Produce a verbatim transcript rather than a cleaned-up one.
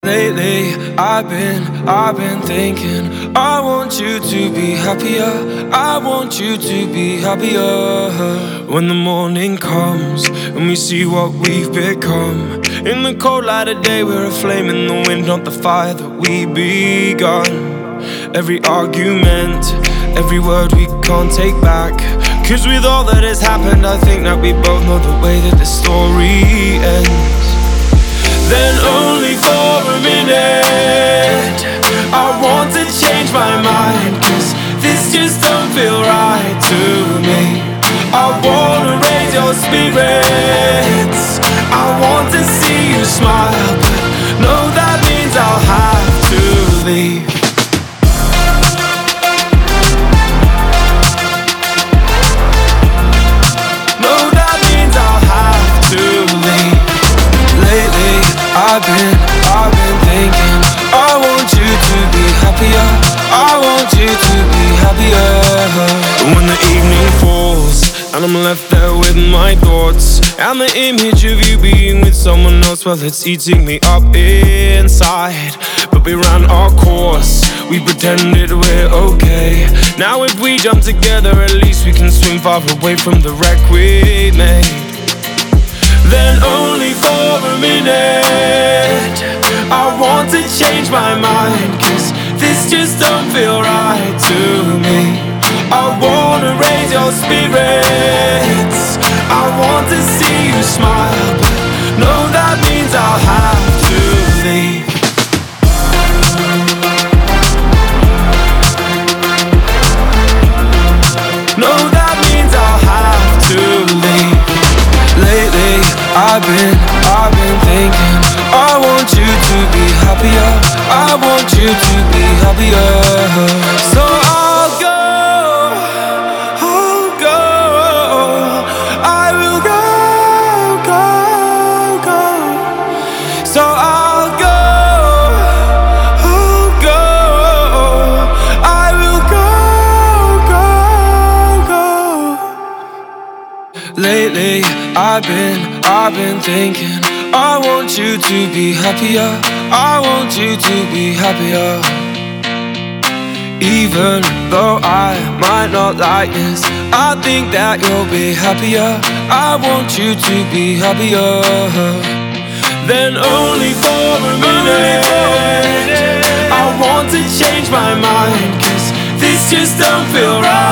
Lately, I've been, I've been thinking I want you to be happier, I want you to be happier. When the morning comes and we see what we've become, in the cold light of day we're a flame in the wind, not the fire that we begun. Every argument, every word we can't take back, 'cause with all that has happened I think that we both know the way that the story ends. Then only for a minute I want to change my mind, 'cause this just don't feel right to me. I wanna raise your spirits, I want to see you smile, but no, that means I'll have to leave. No, that means I'll have to leave. Lately, I've been, I've been thinking I want you to be happier, I want you to be happier. When the evening falls and I'm left there with my thoughts, and the image of you being with someone else, well, it's eating me up inside. But we ran our course, we pretended we're okay. Now if we jump together, at least we can swim far away from the wreck we made. Then only for a minute I want to change my mind, 'cause this just don't feel right to me. I wanna raise your spirits, I want to see you smile, but no, that means I'll have to leave. No, that means I'll have to leave. Lately, I've been, I've been thinking I want you to be happier, I want you to be happier. So I'll go, I'll go, I will go, go, go. So I'll go, I'll go, I will go, go, go. Lately, I've been, I've been thinking I want you to be happier, I want you to be happier. Even though I might not like this, I think that you'll be happier, I want you to be happier. Then only for a minute I want to change my mind, 'cause this just don't feel right.